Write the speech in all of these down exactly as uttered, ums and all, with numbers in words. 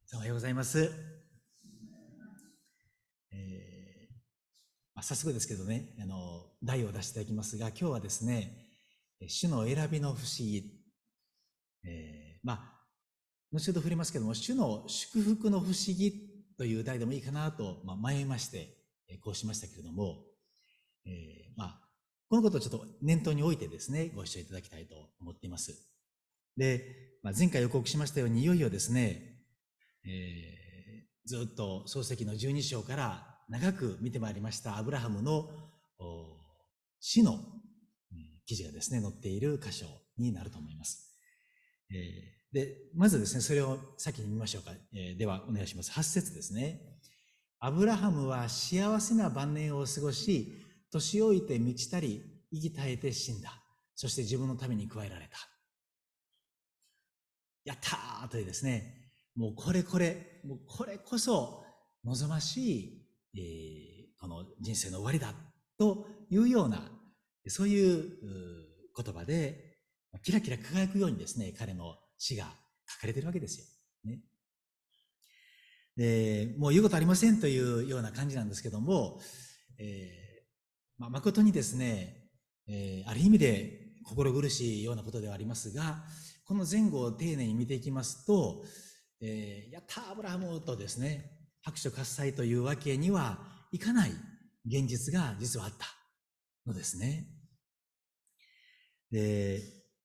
おはようございます。えーまあ、早速ですけどね、あの題を出していただきますが、今日はですね、主の選びの不思議、えー、まあ後ほど触れますけども、主の祝福の不思議という題でもいいかなと、まあ、迷いまして、こうしましたけれども、えー、まあこのことをちょっと念頭に置いてですね、ご一緒いただきたいと思っています。で、まあ、前回予告しましたように、いよいよですね、えーずっと創世記のじゅうに章から長く見てまいりましたアブラハムの死の記事がですね載っている箇所になると思います。えー、でまずですねそれを先に見ましょうか。えー、ではお願いします。はち節ですね。アブラハムは幸せな晩年を過ごし、年老いて満ちたり息絶えて死んだ。そして自分のために加えられた。やったーというですね、もうこれこれ、もうこれこそ望ましい、えー、この人生の終わりだというような、そういう言葉で、キラキラ輝くようにですね、彼の死が書かれているわけですよ。ね。で、もう言うことありませんというような感じなんですけども、えーまあ、誠にですね、えー、ある意味で心苦しいようなことではありますが、この前後を丁寧に見ていきますと、えー、やったーアブラハムとですね、拍手喝采というわけにはいかない現実が実はあったのですね。で、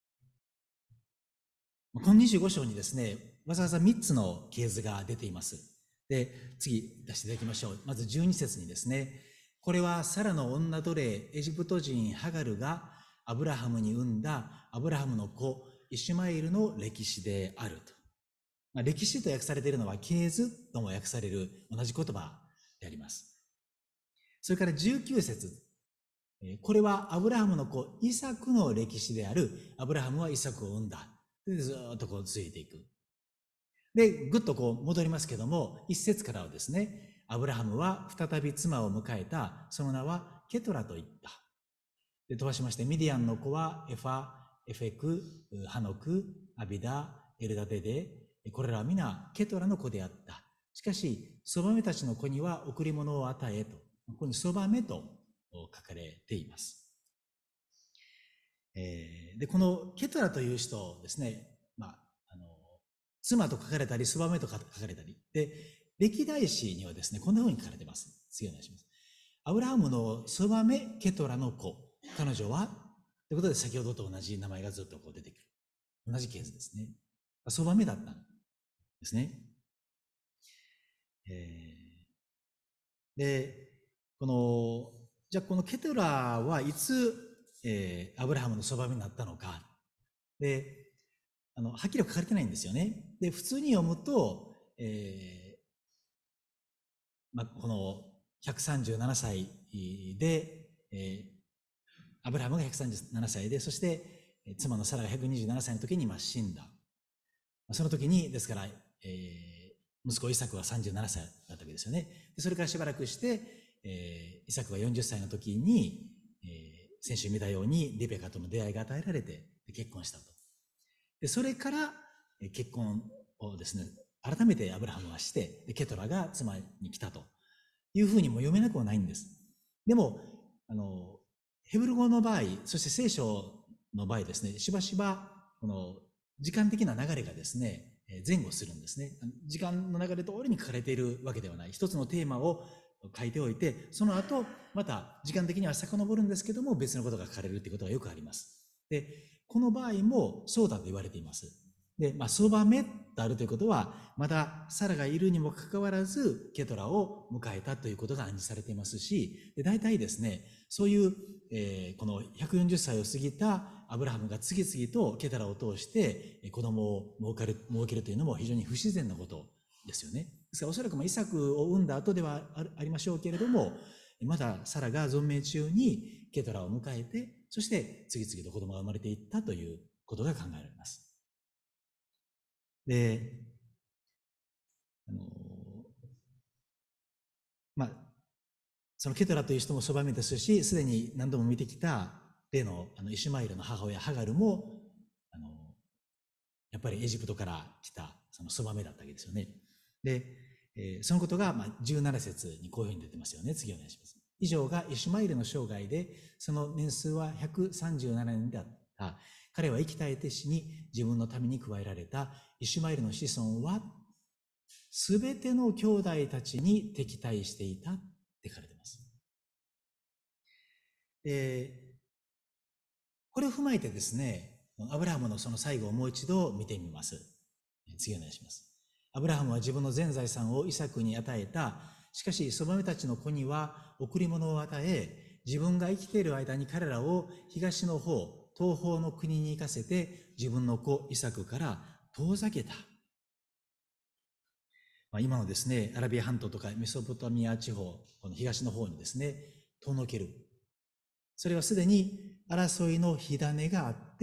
このにじゅうご章にですね、わざわざみっつの系図が出ています。で、次出していただきましょう。まずじゅうに節にですね、これはサラの女奴隷エジプト人ハガルがアブラハムに産んだアブラハムの子イシュマエルの歴史であると。まあ、歴史と訳されているのは系図とも訳される同じ言葉であります。それからじゅうきゅう節、これはアブラハムの子イサクの歴史である。アブラハムはイサクを産んだ。でずっとこう続いていく。で、ぐっとこう戻りますけども、一節からはですね、アブラハムは再び妻を迎えた。その名はケトラと言った。で、飛ばしまして、ミディアンの子はエファ、エフェク、ハノク、アビダ、エルダデで、これらは皆ケトラの子であった。しかし、そばめたちの子には贈り物を与えと。ここにそばめと書かれています。えー、で、このケトラという人ですね、まあ、あの、妻と書かれたり、そばめと書かれたり。で、歴代史にはですね、こんな風に書かれています。次お願いします。アブラハムのそばめケトラの子。彼女はということで、先ほどと同じ名前がずっとこう出てくる。同じケースですね。そばめだったんですね。えー、で、この、じゃあこのケトラはいつ、えー、アブラハムのそばめになったのか。で、あの、はっきり書かれてないんですよね。で、普通に読むと、えー、まあ、このひゃくさんじゅうななさいで、えー、アブラハムがひゃくさんじゅうななさいで、そして妻のサラがひゃくにじゅうななさいの時にまあ死んだ。その時に、ですから、えー、息子イサクはさんじゅうななさいだったわけですよね。でそれからしばらくして、えー、イサクがよんじゅっさいの時に、えー、先週見たようにリベカとの出会いが与えられて結婚したと。でそれから結婚をですね、改めてアブラハムはして、でケトラが妻に来たというふうにも読めなくはないんです。でも、あの、ヘブル語の場合、そして聖書の場合ですね、しばしば、この、時間的な流れがですね、前後するんですね。時間の流れ通りに書かれているわけではない。一つのテーマを書いておいて、その後、また時間的には遡るんですけども、別のことが書かれるということがよくあります。で、この場合もそうだと言われています。で、まあ、そばめとあるということは、まだサラがいるにもかかわらず、ケトラを迎えたということが暗示されていますし、で大体ですね、そういう、えー、このひゃくよんじゅっさいを過ぎたアブラハムが次々とケトラを通して子供を設ける、設けるというのも非常に不自然なことですよね。ですからおそらくイサクを産んだ後ではありましょうけれども、まだサラが存命中にケトラを迎えて、そして次々と子供が生まれていったということが考えられます。で、あのまあ、そのケトラという人もそばめですし、すでに何度も見てきた例のあのイシュマエルの母親ハガルも、あのやっぱりエジプトから来たそのそばめだったわけですよね。 で、えー、そのことが、まあ、じゅうなな節にこういうふうに出てますよね。次お願いします。以上がイシュマエルの生涯で、その年数はひゃくさんじゅうななねんであった。彼は生き絶えて死に、自分の民に加えられたイシュマエルの子孫は、すべての兄弟たちに敵対していたって書かれています。えー、これを踏まえてですね、アブラハムのその最後をもう一度見てみます。次お願いします。アブラハムは自分の全財産をイサクに与えた。しかし、そばめたちの子には贈り物を与え、自分が生きている間に彼らを東の方、東方の国に行かせて、自分の子イサクから遠ざけた。まあ、今のですね、アラビア半島とかメソポタミア地方、この東の方にですね、遠のける。それはすでに争いの火種があって、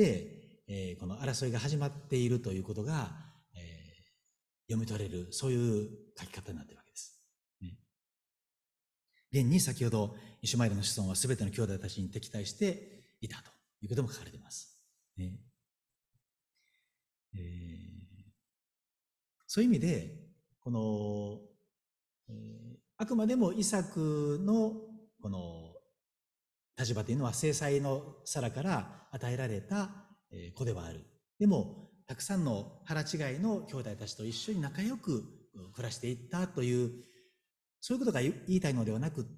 えー、この争いが始まっているということが、えー、読み取れる、そういう書き方になっているわけです。ね、現に先ほど、イシュマエルの子孫はすべての兄弟たちに敵対していたということも書かれています。ねえー、そういう意味で、この、えー、あくまでもイサクのこの立場というのは制裁の皿から与えられた子ではある。でも、たくさんの腹違いの兄弟たちと一緒に仲良く暮らしていったという、そういうことが言いたいのではなくって、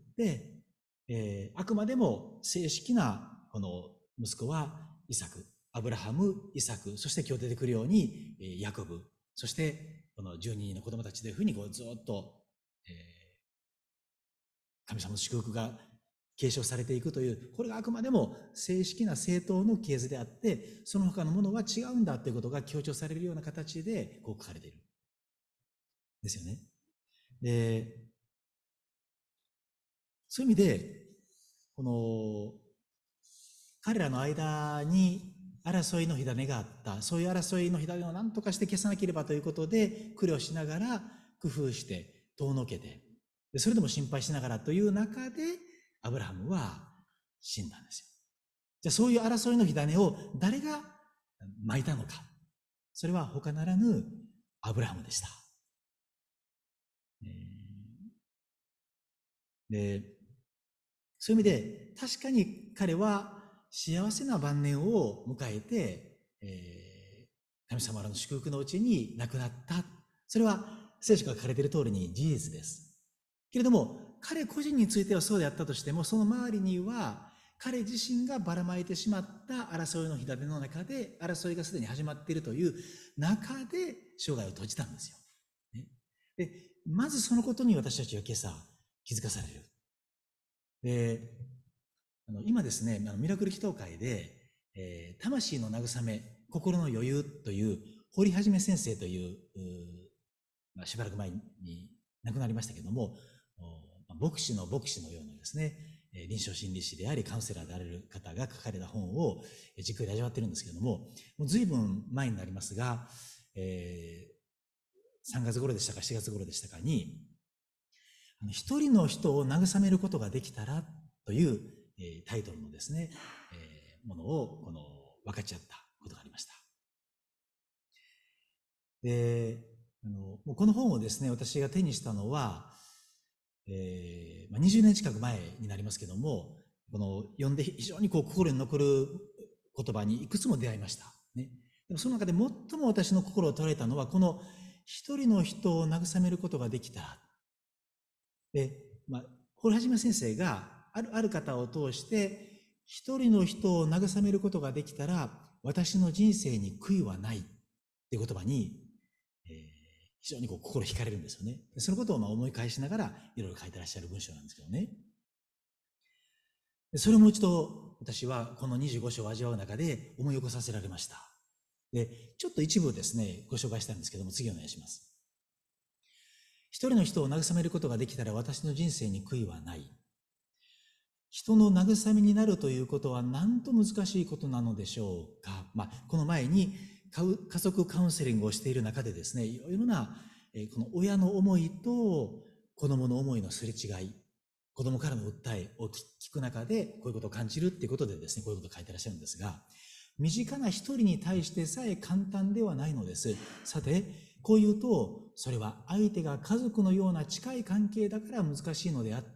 えー、あくまでも正式なこの息子はイサク、アブラハム、イサク、そして今日出てくるようにヤコブ、そしてこのじゅうににんの子供たちというふうにこうずっと、えー、神様の祝福が継承されていくという、これがあくまでも正式な正当の系図であって、その他のものは違うんだということが強調されるような形でこう書かれている。ですよね。で、そういう意味で、この、彼らの間に争いの火種があった。そういう争いの火種を何とかして消さなければということで、苦慮しながら工夫して遠のけて、それでも心配しながらという中で、アブラハムは死んだんですよ。じゃあそういう争いの火種を誰が撒いたのか。それは他ならぬアブラハムでした。で、そういう意味で確かに彼は幸せな晩年を迎えて、えー、神様の祝福のうちに亡くなった。それは聖書が書かれている通りに事実です。けれども、彼個人についてはそうであったとしても、その周りには彼自身がばらまいてしまった争いの火種の中で、争いがすでに始まっているという中で生涯を閉じたんですよ。ね、で、まずそのことに私たちは今朝気づかされる。で、あの今ですね、ミラクル祈祷会で、えー、魂の慰め、心の余裕という、堀はじめ先生という、うまあ、しばらく前に亡くなりましたけども、牧師の牧師のようなですね、臨床心理士でありカウンセラーであられる方が書かれた本をじっくり味わっているんですけれども、もう随分前になりますが、えー、さんがつ頃でしたかしちがつ頃でしたかに、一人の人を慰めることができたらという、えー、タイトルのですね、えー、ものをこの分かち合ったことがありました。で、あのもうこの本をですね、私が手にしたのは、えーまあ、にじゅうねん近く前になりますけども、この読んで非常にこう心に残る言葉にいくつも出会いました。ね、でもその中で最も私の心を捉えたのは、この一人の人を慰めることができたら。で、まあ、堀はじめ先生があるある方を通して、一人の人を慰めることができたら、私の人生に悔いはないっていう言葉に、えー、非常にこう心惹かれるんですよね。そのことをまあ思い返しながらいろいろ書いてらっしゃる文章なんですけどね。それをもう一度私はこのにじゅうご章を味わう中で思い起こさせられました。で、ちょっと一部ですね、ご紹介したんですけども、次お願いします。一人の人を慰めることができたら私の人生に悔いはない。人の慰めになるということはなんと難しいことなのでしょうか。まあ、この前に家族カウンセリングをしている中でですね、いろいろな、えこの親の思いと子供の思いのすれ違い、子供からの訴えを聞く中でこういうことを感じるっていうことでですね、こういうことを書いてらっしゃるんですが、身近な一人に対してさえ簡単ではないのです。さて、 こう言うと、それは相手が家族のような近い関係だから難しいのであって、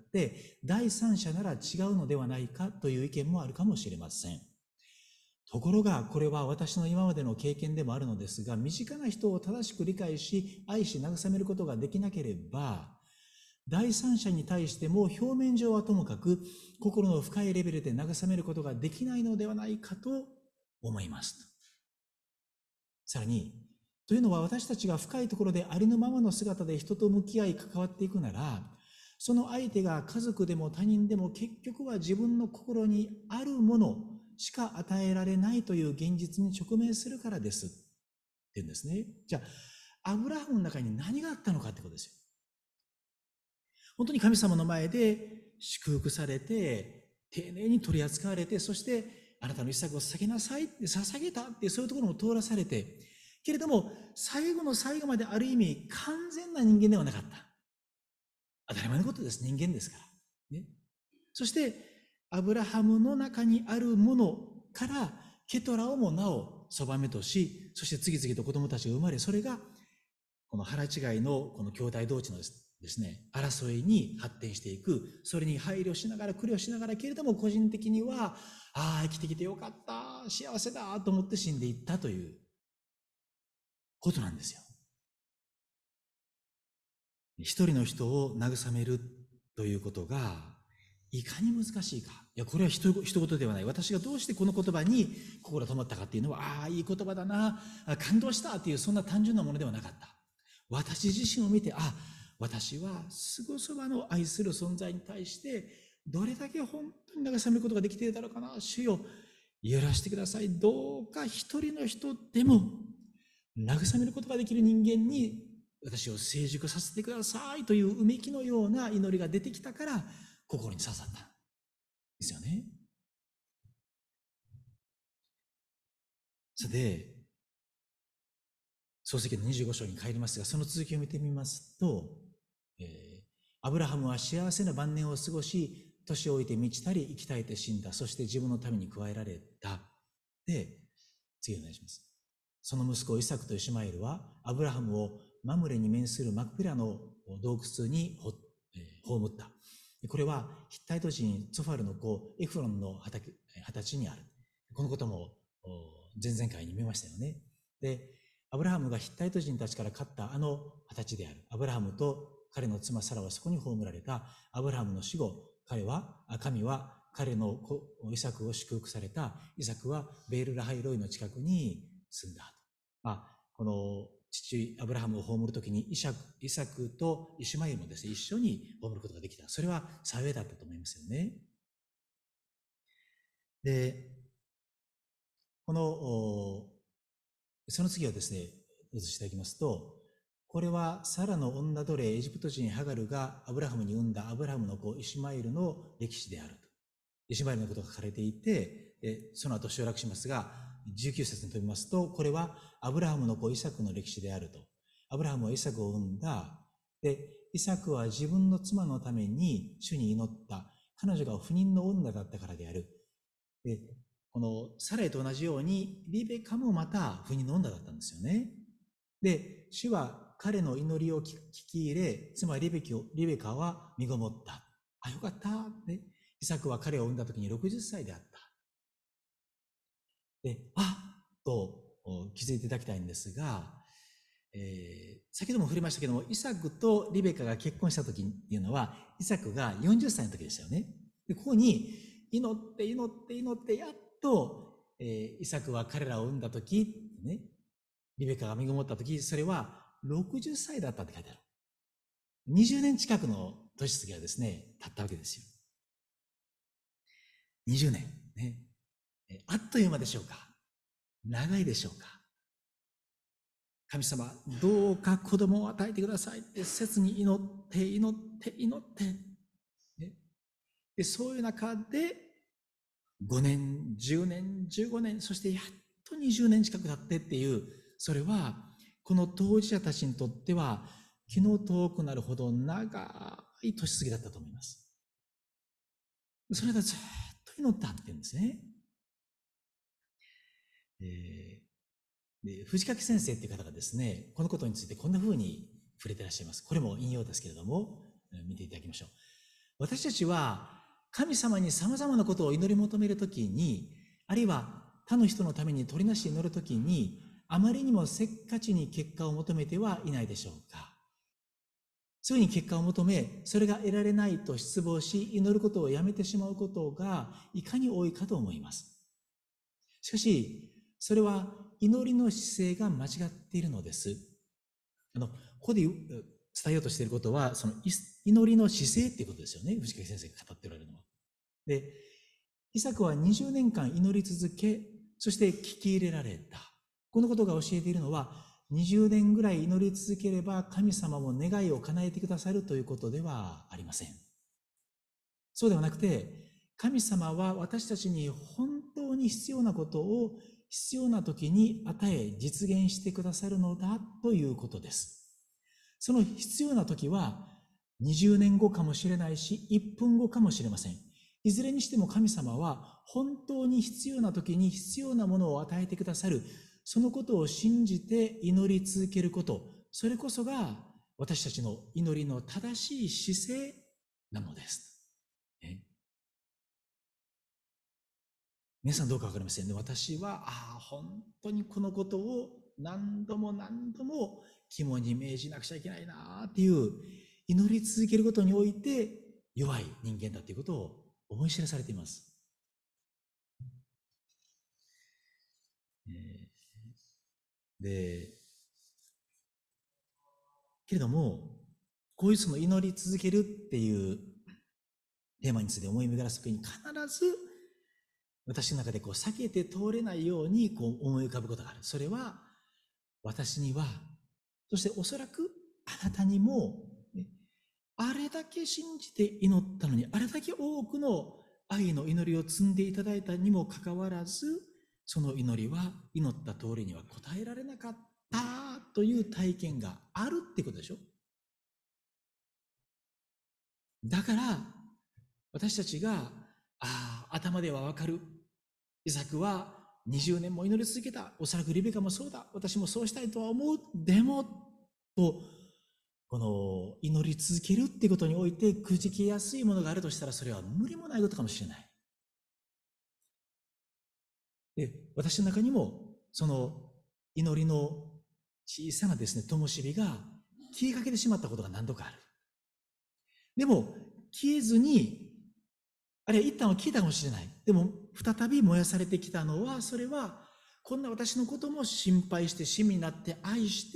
第三者なら違うのではないかという意見もあるかもしれません。ところが、これは私の今までの経験でもあるのですが、身近な人を正しく理解し、愛し慰めることができなければ、第三者に対しても表面上はともかく、心の深いレベルで慰めることができないのではないかと思います。さらに、というのは私たちが深いところでありのままの姿で人と向き合い関わっていくなら、その相手が家族でも他人でも結局は自分の心にあるものしか与えられないという現実に直面するからですって言うんですね。じゃあ、アブラハムの中に何があったのかってことですよ。本当に神様の前で祝福されて、丁寧に取り扱われて、そしてあなたの一作を捧げなさいって捧げたっていうそういうところも通らされて、けれども最後の最後まである意味完全な人間ではなかった。当たり前のことです。人間ですから。ね、そしてアブラハムの中にあるものからケトラをもなおそばめとし、そして次々と子供たちが生まれ、それがこの腹違いのこの兄弟同士のですね、争いに発展していく。それに配慮しながら苦慮しながら、けれども個人的には、ああ生きてきてよかった、幸せだと思って死んでいったということなんですよ。一人の人を慰めるということがいかに難しいか。いや、これは一言ではない。私がどうしてこの言葉に心が止まったかっていうのは、ああいい言葉だな、感動したっていうそんな単純なものではなかった。私自身を見て、あ、私はすぐそばの愛する存在に対してどれだけ本当に慰めることができているだろうかな。主よ、許してください。どうか一人の人でも慰めることができる人間に私を成熟させてくださいといううめきのような祈りが出てきたから心に刺さったんですよね。さて、創世記のにじゅうご章に帰りますが、その続きを見てみますと、えー、アブラハムは幸せな晩年を過ごし、年老いて満ちたり生き絶えて死んだ。そして自分のために加えられた。で、次お願いします。その息子イサクとイシュマエルはアブラハムをマムレに面するマクペラの洞窟に葬った。これはヒッタイト人ツォファルの子エフロンの畑地にある。このことも前々回に見ましたよね。で、アブラハムがヒッタイト人たちから買ったあの畑である。アブラハムと彼の妻サラはそこに葬られた。アブラハムの死後、彼は、神は彼の子イサクを祝福された。イサクはベールラハイロイの近くに住んだ。まあ、この父アブラハムを葬るときにイサク、イサクとイシュマエルもですね、一緒に葬ることができた。それは幸いだったと思いますよね。で、この、その次をですね、移していただきますと、これはサラの女奴隷エジプト人ハガルがアブラハムに産んだアブラハムの子イシュマエルの歴史であると。イシュマエルのことが書かれていて、その後省略しますが、じゅうきゅう節に飛びますと、これはアブラハムの子イサクの歴史であると。アブラハムはイサクを産んだ。で、イサクは自分の妻のために主に祈った。彼女が不妊の女だったからである。で、このサライと同じようにリベカもまた不妊の女だったんですよね。で、主は彼の祈りを聞き入れ、つまりリベキをリベカは身ごもった。あ、よかった。ね、イサクは彼を産んだ時にろくじゅっさいであった。で、あっと気づいていただきたいんですが、えー、先ほども触れましたけども、イサクとリベカが結婚した時っていうのは、イサクがよんじゅっさいの時でしたよね。で、ここに祈って祈って祈ってやっと、えー、イサクは彼らを産んだ時、ね、リベカが身ごもった時、それはろくじゅっさいだったって書いてある。にじゅうねん近くの年月がですね、経ったわけですよ。にじゅうねん。ね。あっという間でしょうか。長いでしょうか。神様、どうか子供を与えてくださいって切に祈って祈って祈って、ね、でそういう中でごねん、じゅうねん、じゅうごねん、そしてやっとにじゅうねん近く経ってっていう、それはこの当事者たちにとっては気の遠くなるほど長い年月だったと思います。それがずっと祈ったって言うんですね。えーで藤垣先生っていう方がですね、このことについてこんな風に触れていらっしゃいます。これも引用ですけれども、見ていただきましょう。私たちは神様に様々なことを祈り求めるときに、あるいは他の人のために取りなし祈るときに、あまりにもせっかちに結果を求めてはいないでしょうか。すぐに結果を求め、それが得られないと失望し、祈ることをやめてしまうことがいかに多いかと思います。しかし、それは祈りの姿勢が間違っているのです。あの、ここで伝えようとしていることは、その祈りの姿勢っていうことですよね。藤垣先生が語っておられるのは。で、イサクはにじゅうねんかん祈り続け、そして聞き入れられた。このことが教えているのは、にじゅうねんぐらい祈り続ければ神様も願いを叶えてくださるということではありません。そうではなくて、神様は私たちに本当に必要なことを必要な時に与え実現してくださるのだということです。その必要な時はにじゅうねんごかもしれないし、いっぷんごかもしれません。いずれにしても神様は本当に必要な時に必要なものを与えてくださる。そのことを信じて祈り続けること、それこそが私たちの祈りの正しい姿勢なのです。ね、皆さんどうかわかりませんね。私は、ああ、本当にこのことを何度も何度も肝に銘じなくちゃいけないなっていう、祈り続けることにおいて弱い人間だということを思い知らされています。で、けれども、こういうその祈り続けるっていうテーマについて思い巡らすときに、必ず私の中でこう避けて通れないようにこう思い浮かぶことがある。それは、私には、そしておそらくあなたにも、ね、あれだけ信じて祈ったのに、あれだけ多くの愛の祈りを積んでいただいたにもかかわらず、その祈りは祈った通りには応えられなかったという体験があるってことでしょ。だから、私たちが、ああ、頭ではわかる。イサクはにじゅうねんも祈り続けた。おそらくリベカもそうだ。私もそうしたいとは思う。でも、と、この祈り続けるっていうことにおいてくじけやすいものがあるとしたら、それは無理もないことかもしれない。で、私の中にも、その祈りの小さなですね、灯火が消えかけてしまったことが何度かある。でも、消えずに、あるいは一旦は消えたかもしれない。でも、再び燃やされてきたのは、それは、こんな私のことも心配して、親身になって愛して、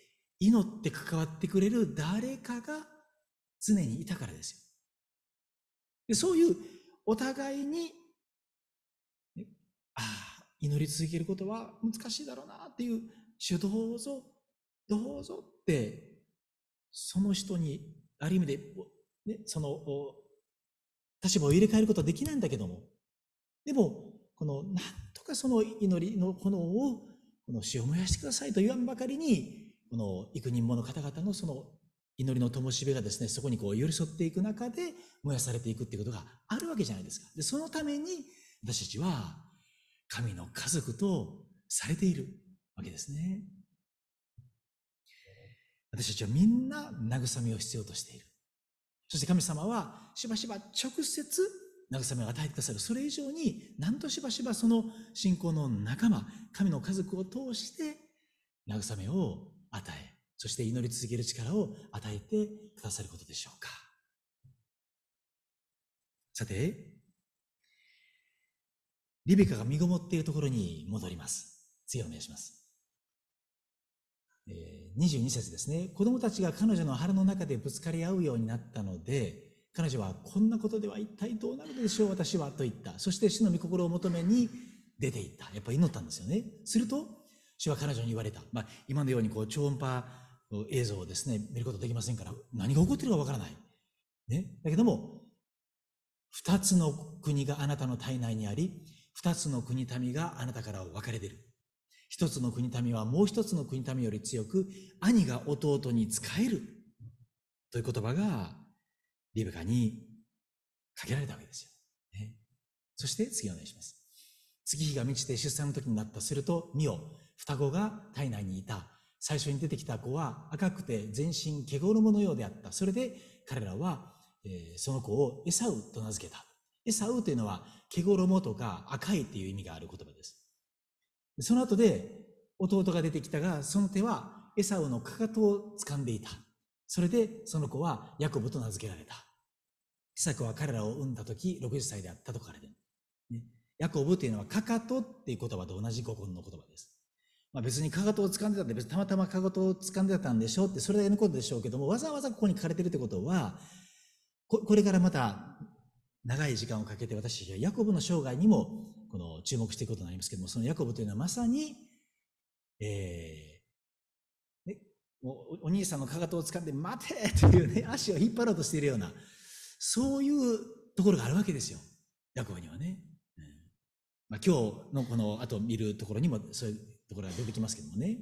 祈って関わってくれる誰かが常にいたからですよ。で、そういうお互いに、ね、ああ、祈り続けることは難しいだろうなっていう、主どうぞ、どうぞって、その人に、ある意味で、ね、その、立場を入れ替えることはできないんだけども、でも、この、なんとかその祈りの炎を、この火を燃やしてくださいと言わんばかりに、この幾人もの方々のその祈りの灯火がですね、そこにこう寄り添っていく中で燃やされていくっていうことがあるわけじゃないですか。で、そのために私たちは神の家族とされているわけですね。私たちはみんな慰めを必要としている。そして神様はしばしば直接慰めを与えてくださる。それ以上に何としばしばその信仰の仲間、神の家族を通して慰めを与え、そして祈り続ける力を与えてくださることでしょうか。さて、リベカが身ごもっているところに戻ります。次お願いします。えー、にじゅうに節ですね。子供たちが彼女の腹の中でぶつかり合うようになったので、彼女はこんなことでは一体どうなるでしょう私はと言った。そして主の御心を求めに出て行った。やっぱり祈ったんですよね。すると主は彼女に言われた。まあ、今のようにこう超音波映像をですね見ることできませんから何が起こっているかわからない、ね、だけども二つの国があなたの体内にあり、二つの国民があなたから分かれ出る。一つの国民はもう一つの国民より強く、兄が弟に仕えるという言葉がリベカにかけられたわけですよ、ね、そして次お願いします。月日が満ちて出産の時になった。すると見よ、 双子が体内にいた。最初に出てきた子は赤くて全身毛衣のようであった。それで彼らは、えー、その子をエサウと名付けた。エサウというのは毛衣とか赤いという意味がある言葉です。その後で弟が出てきたが、その手はエサウのかかとを掴んでいた。それでその子はヤコブと名付けられた。イサクは彼らを産んだ時ろくじゅっさいであったと書かれている、ね。ヤコブというのはかかとっていう言葉と同じ語根の言葉です。まあ、別にかかとを掴んでたって、別にたまたまかかとを掴んでたんでしょうって、それだけのことでしょうけども、わざわざここに書かれているってことは、これからまた長い時間をかけて私たちはヤコブの生涯にもこの注目していくことになりますけども、そのヤコブというのはまさに、えーね、お, お兄さんのかかとを掴んで待てというね、足を引っ張ろうとしているような、そういうところがあるわけですよ、ヤコブにはね。うんまあ、今日のこの後見るところにもそういうところが出てきますけどもね。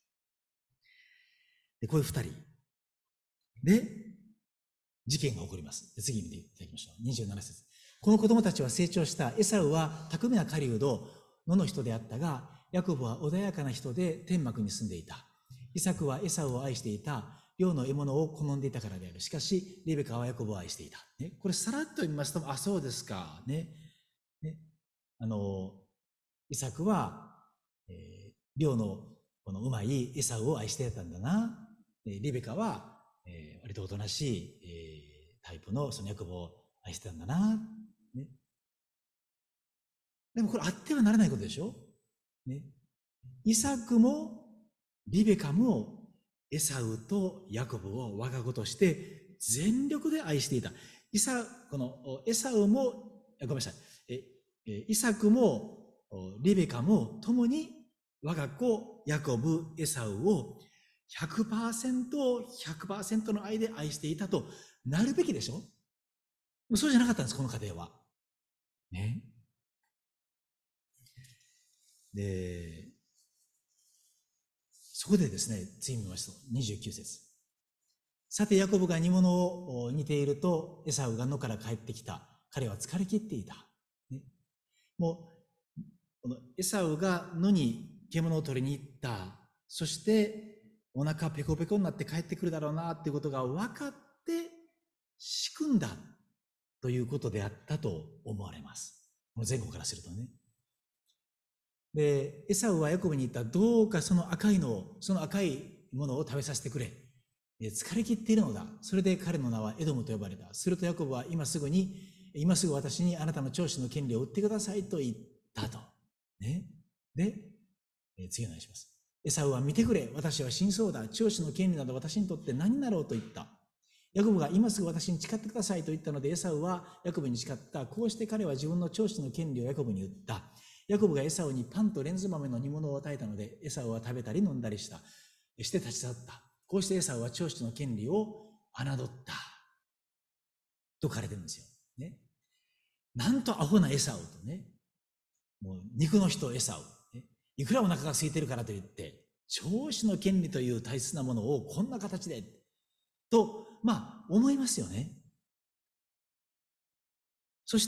で、こういう二人で事件が起こります。で、次見ていただきましょう。にじゅうなな節。この子供たちは成長した。エサウは巧みな狩人、野の人であったが、ヤコブは穏やかな人で天幕に住んでいた。イサクはエサウを愛していた。猟の獲物を好んでいたからである。しかし、レベカはヤコブを愛していた。ね、これさらっと読みますと、あ、そうですか。ね。ねあの、イサクは、えー、猟のこのうまいエサウを愛していたんだな。レベカは、えー、割とおとなしい、えー、タイプのそのヤコブを愛してたんだな。ね。でもこれあってはならないことでしょ。ね。イサクもリベカもエサウとヤコブを我が子として全力で愛していた。イサ、このエサウも、ごめんなさい。え、イサクもリベカも共に我が子ヤコブ、エサウを ひゃくパーセント、ひゃくパーセント の愛で愛していたとなるべきでしょ。そうじゃなかったんです、この家庭は。ね。で、そこでですね、次見ますと、にじゅうきゅう節。さて、ヤコブが煮物を煮ていると、エサウが野から帰ってきた。彼は疲れ切っていた。ね、もう、このエサウが野に獣を取りに行った。そして、お腹ペコペコになって帰ってくるだろうなっていうことが分かって仕組んだということであったと思われます。もう前後からするとね。で、エサウはヤコブに言った。どうかその赤いのを、その赤いものを食べさせてくれ。疲れ切っているのだ。それで彼の名はエドムと呼ばれた。するとヤコブは今すぐに、今すぐ私にあなたの長子の権利を売ってくださいと言ったと。ね。で、次お願いします。エサウは見てくれ。私は死にそうだ。長子の権利など私にとって何になろうと言った。ヤコブが今すぐ私に誓ってくださいと言ったので、エサウはヤコブに誓った。こうして彼は自分の長子の権利をヤコブに言った。ヤコブがエサウにパンとレンズ豆の煮物を与えたので、エサウは食べたり飲んだりした。して立ち去った。こうしてエサウは長子の権利を侮った。と書かれてるんですよ。ね。なんとアホなエサウとね。もう肉の人エサウ。ね、いくらお腹が空いてるからといって、長子の権利という大切なものをこんな形で、と、まあ、思いますよね。そして、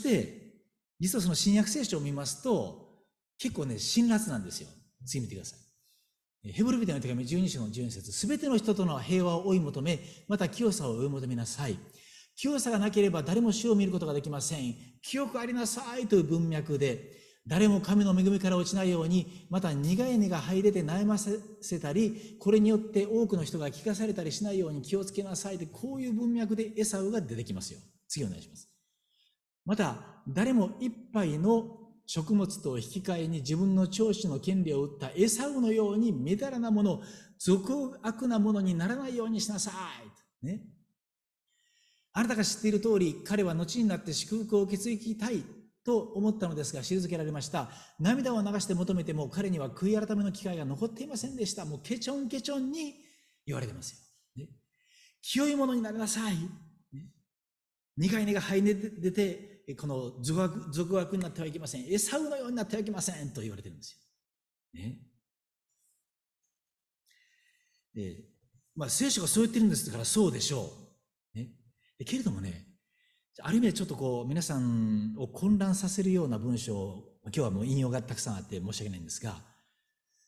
実はその新約聖書を見ますと、結構ね、辛辣なんですよ。次見てください。ヘブル人の手紙じゅうに章のじゅうに節。すべての人との平和を追い求め、また清さを追い求めなさい。清さがなければ誰も主を見ることができません。清くありなさいという文脈で、誰も神の恵みから落ちないように、また苦い根が入れて悩ませたり、これによって多くの人が聞かされたりしないように気をつけなさいと、こういう文脈でエサウが出てきますよ。次お願いします。また、誰も一杯の食物と引き換えに自分の長子の権利を売ったエサウのようにみだらなもの、俗悪なものにならないようにしなさい。ね。あなたが知っている通り、彼は後になって祝福を受け継ぎたいと思ったのですが、退けられました。涙を流して求めても彼には悔い改めの機会が残っていませんでした。もうケチョンケチョンに言われてますよ。ね、清いものになりなさい。ね、苦い根が這い出て、この俗悪、俗悪になってはいけません。エサウのようになってはいけませんと言われてるんですよ。ね。で、まあ聖書がそう言ってるんですからそうでしょう。ね。けれどもね、ある意味でちょっとこう皆さんを混乱させるような文章を、今日はもう引用がたくさんあって申し訳ないんですが、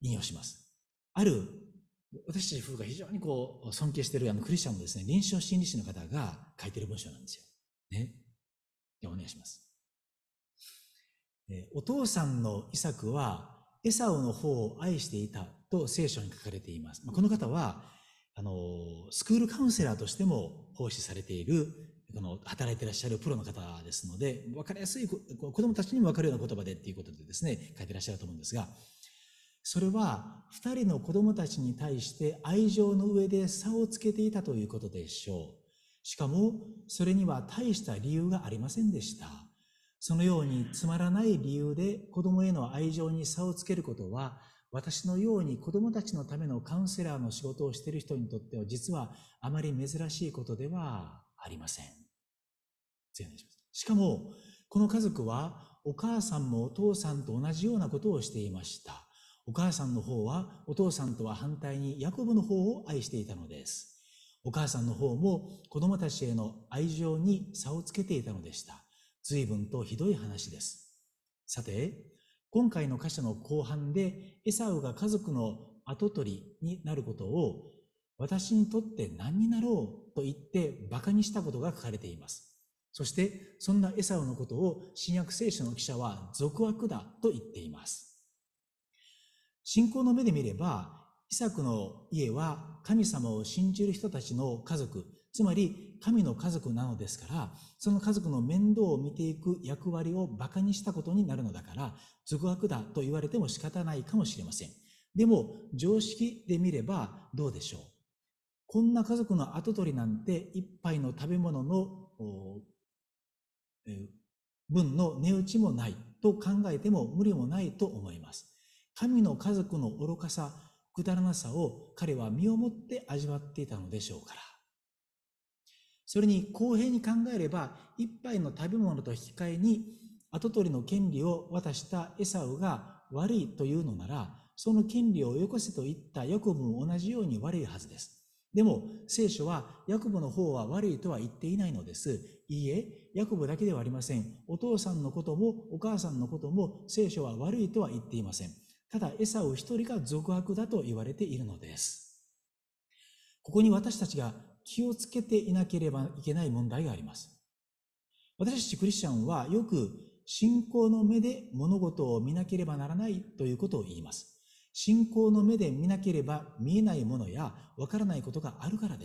引用します。ある、私たち夫婦が非常にこう尊敬しているあのクリスチャンのですね、臨床心理士の方が書いている文章なんですよ。ね。でお願いします。えお父さんのイサクはエサウの方を愛していたと聖書に書かれています。この方はあのスクールカウンセラーとしても奉仕されているこの働いていらっしゃるプロの方ですので、分かりやすい子供たちにも分かるような言葉でっていうことでですね、書いていらっしゃると思うんですが、それは二人の子供たちに対して愛情の上で差をつけていたということでしょう。しかもそれには大した理由がありませんでした。そのようにつまらない理由で子供への愛情に差をつけることは、私のように子供たちのためのカウンセラーの仕事をしている人にとっては実はあまり珍しいことではありません。しかもこの家族はお母さんもお父さんと同じようなことをしていました。お母さんの方はお父さんとは反対にヤコブの方を愛していたのです。お母さんの方も子供たちへの愛情に差をつけていたのでした。随分とひどい話です。さて、今回の箇所の後半でエサウが家族の跡取りになることを私にとって何になろうと言って馬鹿にしたことが書かれています。そしてそんなエサウのことを新約聖書の記者は俗悪だと言っています。信仰の目で見ればイサクの家は神様を信じる人たちの家族、つまり神の家族なのですから、その家族の面倒を見ていく役割を馬鹿にしたことになるのだから、俗悪だと言われても仕方ないかもしれません。でも常識で見ればどうでしょう。こんな家族の跡取りなんて一杯の食べ物の分の値打ちもないと考えても無理もないと思います。神の家族の愚かさ、くだらなさを彼は身をもって味わっていたのでしょうから。それに公平に考えれば、一杯の食べ物と引き換えに跡取りの権利を渡したエサウが悪いというのなら、その権利をよこせと言ったヤコブも同じように悪いはずです。でも聖書はヤコブの方は悪いとは言っていないのです。いいえ、ヤコブだけではありません。お父さんのこともお母さんのことも聖書は悪いとは言っていません。ただエサウ一人が俗悪だと言われているのです。ここに私たちが気をつけていなければいけない問題があります。私たちクリスチャンはよく信仰の目で物事を見なければならないということを言います。信仰の目で見なければ見えないものやわからないことがあるからです。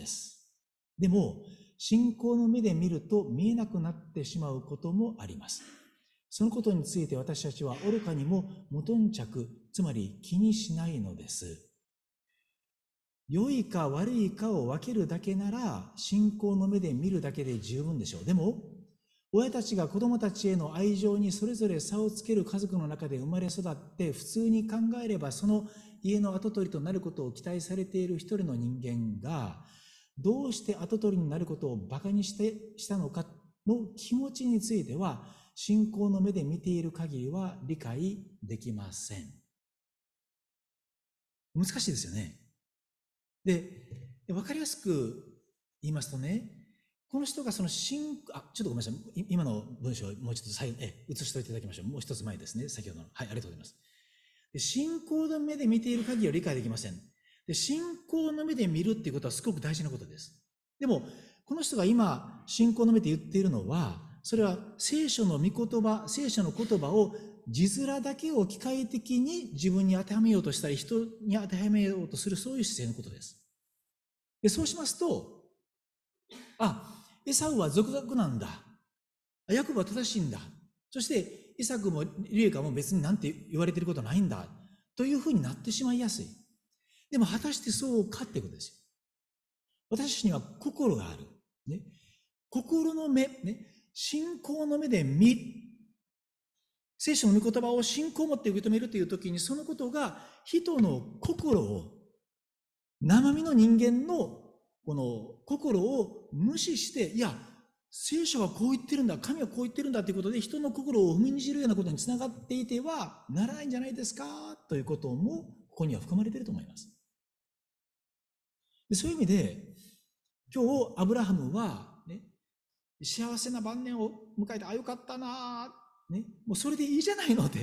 でも信仰の目で見ると見えなくなってしまうこともあります。そのことについて私たちは愚かにも無頓着、つまり気にしないのです。良いか悪いかを分けるだけなら信仰の目で見るだけで十分でしょう。でも親たちが子供たちへの愛情にそれぞれ差をつける家族の中で生まれ育って普通に考えればその家の跡取りとなることを期待されている一人の人間がどうして跡取りになることを馬鹿にしてしたのかの気持ちについては信仰の目で見ている限りは理解できません。難しいですよね。で、わかりやすく言いますとね、この人がその信、あ、ちょっとごめんなさい。今の文章をもうちょっと最後、え、移しておいていただきましょう。もう一つ前ですね。先ほどの。はい、ありがとうございます。で信仰の目で見ている限りは理解できません。で信仰の目で見るっていうことはすごく大事なことです。でも、この人が今、信仰の目で言っているのは、それは聖書の御言葉、聖書の言葉を字面だけを機械的に自分に当てはめようとしたり、人に当てはめようとするそういう姿勢のことです。でそうしますと、あ、エサウは俗々なんだ。ヤコブは正しいんだ。そしてイサクもリエカも別に何て言われていることないんだというふうになってしまいやすい。でも果たしてそうかっていうことですよ。私たちには心がある。ね、心の目、ね、信仰の目で見、聖書の御言葉を信仰を持って受け止めるというときにそのことが人の心を、生身の人間のこの心を無視して、いや、聖書はこう言ってるんだ、神はこう言ってるんだということで人の心を踏みにじるようなことにつながっていてはならないんじゃないですかということもここには含まれていると思います。でそういう意味で今日アブラハムは、ね、幸せな晩年を迎えてあよかったな、ね、もうそれでいいじゃないのって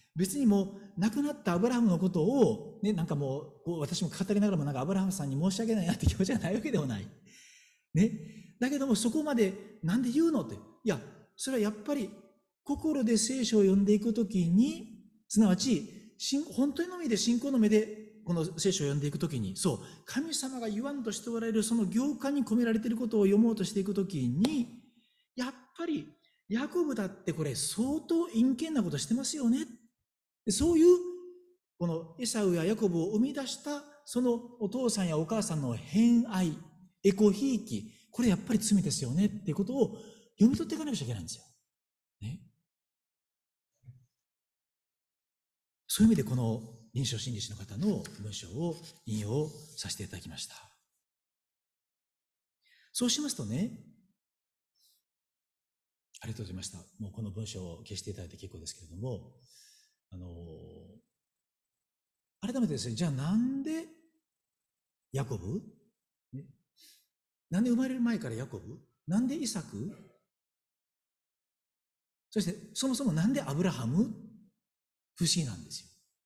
別にもう亡くなったアブラハムのことを、ね、なんかもうこう私も語りながらもなんかアブラハムさんに申し訳ないなって気持ちがないわけではない。ね。だけどもそこまでなんで言うのって。いや、それはやっぱり心で聖書を読んでいくときに、すなわち本当の意味で信仰の目でこの聖書を読んでいくときに、そう、神様が言わんとしておられるその行間に込められていることを読もうとしていくときに、やっぱりヤコブだってこれ相当陰険なことしてますよね。そういうこのエサウやヤコブを生み出したそのお父さんやお母さんの偏愛、エコひいき、これやっぱり罪ですよねっていうことを読み取っていかなくちゃいけないんですよ。ね。そういう意味でこの臨床心理士の方の文章を引用させていただきました。そうしますとね、ありがとうございました。もうこの文章を消していただいて結構ですけれども、あの改めてですね、じゃあなんでヤコブ、ね、なんで生まれる前からヤコブ、なんでイサク、そしてそもそもなんでアブラハム、不思議なんですよ。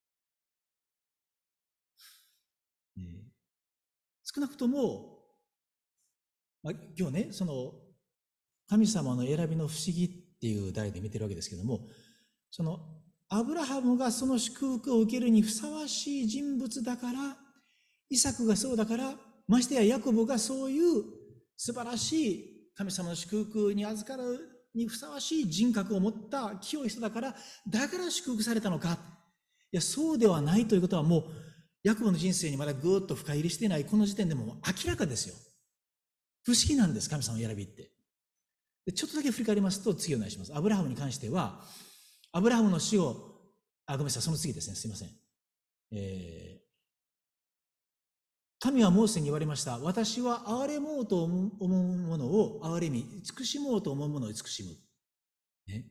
ね、少なくとも、まあ、今日ね、その神様の選びの不思議っていう題で見てるわけですけども、そのアブラハムがその祝福を受けるにふさわしい人物だから、イサクがそうだから、ましてやヤコブがそういう素晴らしい神様の祝福に預かるにふさわしい人格を持った清い人だから、だから祝福されたのか。いや、そうではないということはもう、ヤコブの人生にまだぐーっと深入りしていないこの時点でも明らかですよ。不思議なんです、神様の選びって。でちょっとだけ振り返りますと、次お願いします。アブラハムに関しては、アブラハムの死を、あ、ごめんなさい、その次ですね、すいません。えー、神はモーセに言われました。私は憐れもうと思うものを憐れみ、慈しもうと思うものを慈しむ。ね、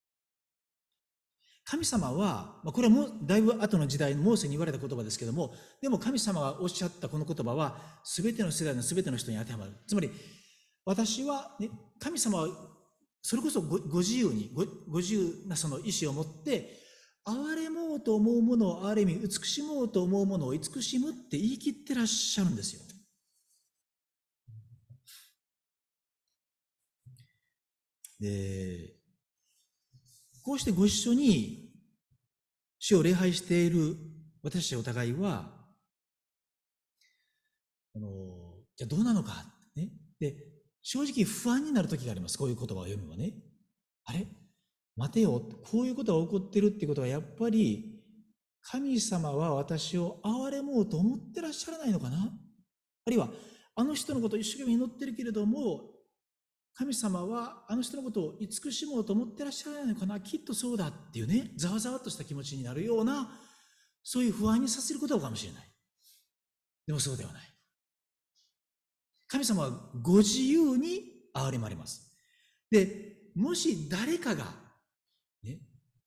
神様は、これはもうだいぶ後の時代のモーセに言われた言葉ですけども、でも神様がおっしゃったこの言葉は、すべての世代のすべての人に当てはまる。つまり、私は、ね、神様はそれこそ ご, ご自由に ご, ご自由なその意志を持って憐れもうと思うものを憐れみ、慈しもうと思うものを慈しむって言い切ってらっしゃるんですよ。で、こうしてご一緒に主を礼拝している私たちお互いは、あのじゃあどうなのか、ね、で正直不安になる時があります。こういう言葉を読むのはね。あれ待てよ、こういうことが起こってるってことはやっぱり神様は私を憐れもうと思ってらっしゃらないのかな。あるいはあの人のことを一生懸命祈ってるけれども、神様はあの人のことを慈しもうと思ってらっしゃらないのかな。きっとそうだっていうね、ざわざわとした気持ちになるような、そういう不安にさせることかもしれない。でもそうではない。神様はご自由に憐れまれます。で、もし誰かが、ね、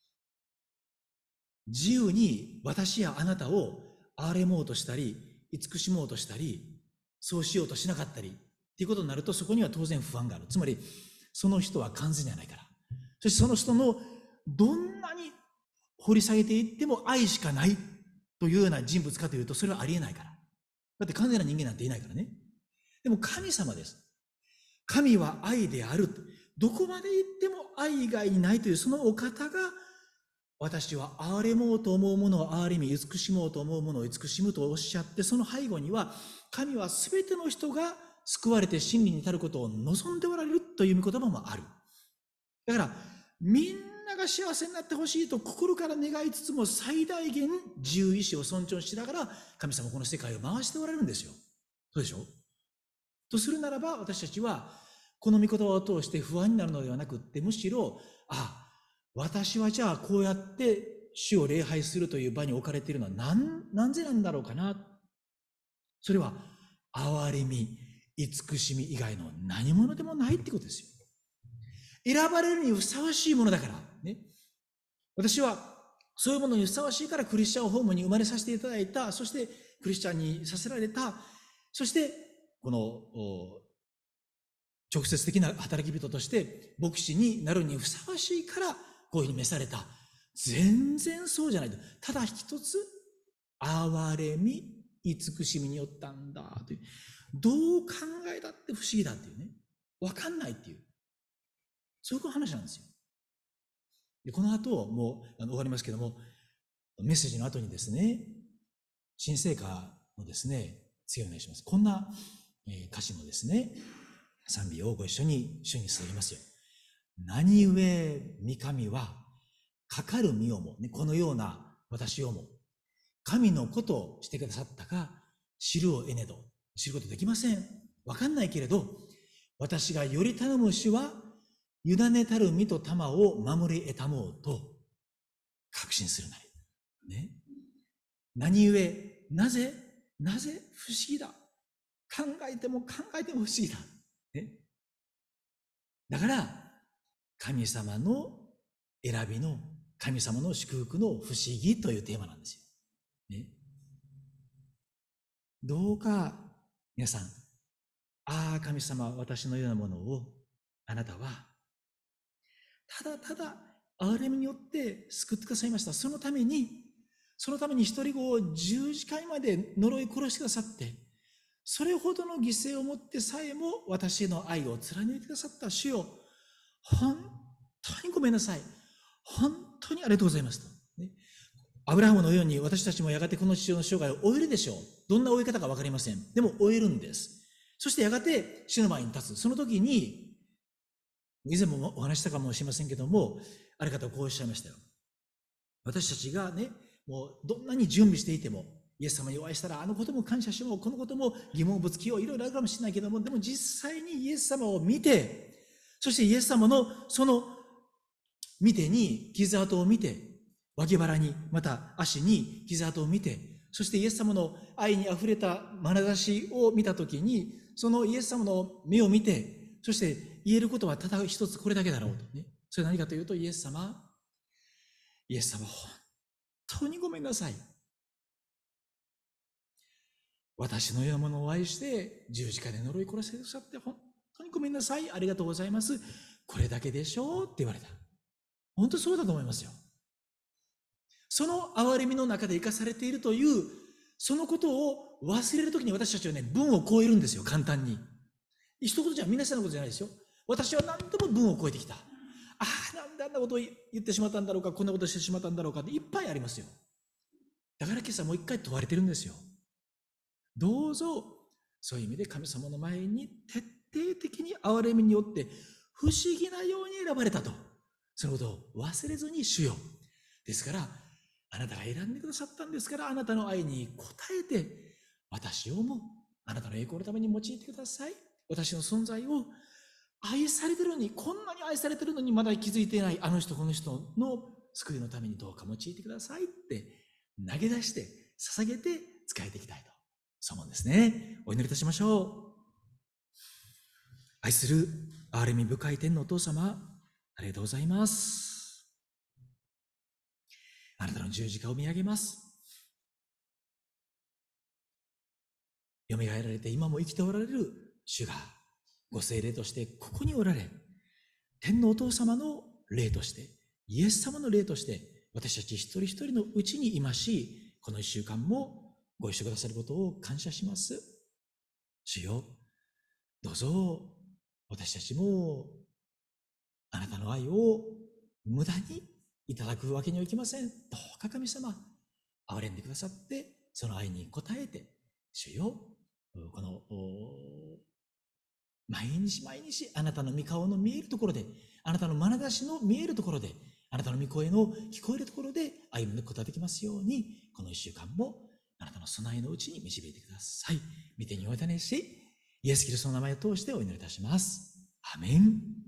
自由に私やあなたを憐れもうとしたり、慈しもうとしたり、そうしようとしなかったりっていうことになると、そこには当然不安がある。つまり、その人は完全じゃないから。そしてその人のどんなに掘り下げていっても愛しかないというような人物かというと、それはありえないから。だって完全な人間なんていないからね。でも神様です。神は愛である。どこまで行っても愛以外にないというそのお方が、私は憐れもうと思うものを憐れみ、慈しもうと思うものを慈しむとおっしゃって、その背後には、神はすべての人が救われて真理に至ることを望んでおられるという御言葉もある。だから、みんなが幸せになってほしいと心から願いつつも、最大限自由意志を尊重しながら、神様はこの世界を回しておられるんですよ。そうでしょ？とするならば、私たちは、この御言葉を通して不安になるのではなくって、むしろ、あ、私はじゃあこうやって主を礼拝するという場に置かれているのは何、何故なんだろうかな。それは、憐れみ、慈しみ以外の何者でもないってことですよ。選ばれるにふさわしいものだから、ね。私はそういうものにふさわしいからクリスチャンホームに生まれさせていただいた、そしてクリスチャンにさせられた、そしてこの直接的な働き人として牧師になるにふさわしいからこういうふうに召された。 全然そうじゃないと。ただ一つ、憐れみ、慈しみによったんだという。どう考えたって不思議だっていうね。わかんないっていう。そういう話なんですよ。でこの後、もうあの終わりますけども、メッセージの後にですね、新聖歌のですね、次お願いします。こんな、えー、歌詞のですね、賛美をご一緒に主に捧げますよ。何故御神はかかる身をも、ね、このような私をも神のことをしてくださったか知るを得ねど、知ることできません。わかんないけれど、私がより頼む主は委ねたる身と玉を守り得たもうと確信するなり。ね。何故、なぜ、なぜ不思議だ。考えても考えても不思議だ。ね。だから、神様の選びの、神様の祝福の不思議というテーマなんですよ。ね。どうか、皆さん、ああ、神様、私のようなものを、あなたは、ただただ、憐れみによって救ってくださいました。そのために、そのために一人子を十字架まで呪い殺してくださって、それほどの犠牲をもってさえも私への愛を貫いてくださった主よ、本当にごめんなさい。本当にありがとうございますと。ね、アブラハムのように私たちもやがてこの地上の生涯を終えるでしょう。どんな終え方かわかりません。でも終えるんです。そしてやがて主の前に立つ。その時に、以前もお話したかもしれませんけども、ある方はこうおっしゃいましたよ。私たちがね、もうどんなに準備していても、イエス様にお会いしたら、あのことも感謝しよう、このことも疑問をぶつけよう、いろいろあるかもしれないけども、でも実際にイエス様を見て、そしてイエス様のその見てに傷跡を見て、脇腹にまた足に傷跡を見て、そしてイエス様の愛にあふれた眼差しを見たときに、そのイエス様の目を見て、そして言えることはただ一つこれだけだろうとね。それは何かというと、イエス様、イエス様、本当にごめんなさい。私のようなものを愛して十字架で呪い殺してくださって本当にごめんなさい。ありがとうございます。これだけでしょうって言われた。本当そうだと思いますよ。その憐れみの中で生かされているという、そのことを忘れるときに私たちはね、文を超えるんですよ、簡単に。一言じゃ皆さんのことじゃないですよ。私は何度も文を超えてきた。ああ、なんであんなことを言ってしまったんだろうか、こんなことしてしまったんだろうかっていっぱいありますよ。だから今朝もう一回問われてるんですよ。どうぞ、そういう意味で神様の前に徹底的に憐れみによって不思議なように選ばれたと。そのことを忘れずに主よ。ですから、あなたが選んでくださったんですから、あなたの愛に応えて、私をもあなたの栄光のために用いてください。私の存在を愛されてるのに、こんなに愛されてるのにまだ気づいていないあの人この人の救いのためにどうか用いてくださいって投げ出して捧げて使えていきたいと。そう思うんですね。お祈りいたしましょう。愛する憐れみ深い天のお父様、ありがとうございます。あなたの十字架を見上げます。蘇られて今も生きておられる主がご聖霊としてここにおられ、天のお父様の霊として、イエス様の霊として私たち一人一人のうちにいまし、この一週間もご一緒くださることを感謝します。主よ、どうぞ私たちもあなたの愛を無駄にいただくわけにはいきません。どうか神様、憐れんでくださって、その愛に応えて、主よ、この毎日毎日あなたの御顔の見えるところで、あなたの眼差しの見えるところで、あなたの御声の聞こえるところで歩んでいくことができますように、この一週間もあなたの備えのうちに導いてください。御手においたねし、イエス・キリストの名前を通してお祈りいたします。アメン。